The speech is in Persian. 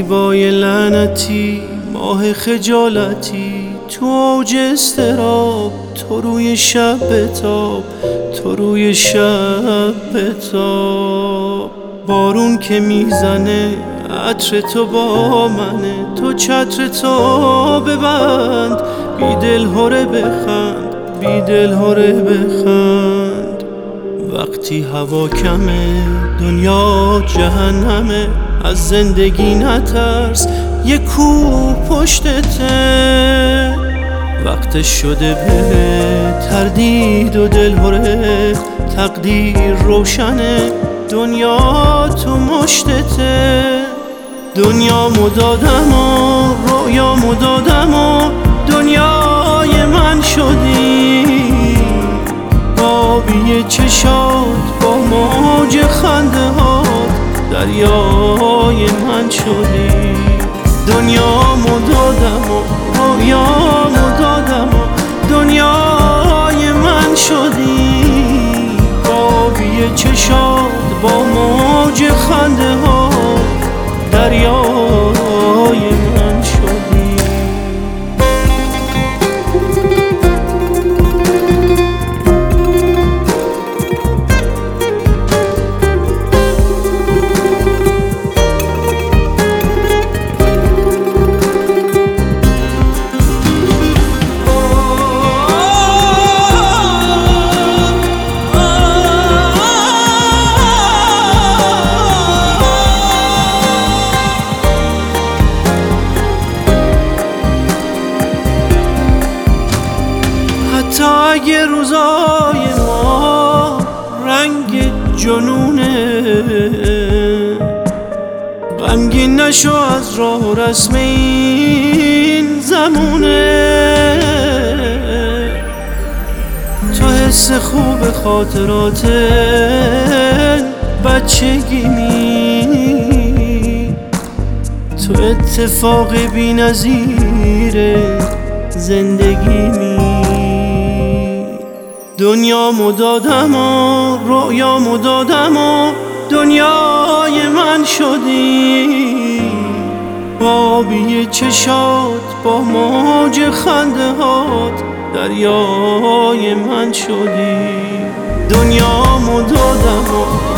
زیبای لعنتی، ماه خجالتی، تو اوج اضطراب، تو روی شب بتاب، تو روی شب بتاب. بارون که میزنه عطر تو با منه، تو چتر تو ببند، بی دل هره بخند، بی دل هره بخند. وقتی هوا کمه دنیا جهنمه، از زندگی نترس یه کوه پشتته. وقتش شده به تردید و دلهره، تقدیر روشنه، دنیا تو مشتته. دنیا مدادم و رویا مدادم و دنیای من شدی، آبی چشات با موج خنده هات دریای من شدی. دنیا مدادم و رویا مدادم و دنیای من شدی، آبی چشات با موج خنده هات دریای من شدی. تا اگه روزای ما رنگ جنونه، غمگین نشو از راه و رسم این زمونه. تو حس خوب خاطرات بچگی می، تو اتفاق بی نظیر زندگی می. دنیا مدادم و رویا مدادم و دنیای من شدی، آبی چشات با موج خنده هات دریای من شدی. دنیا مدادم و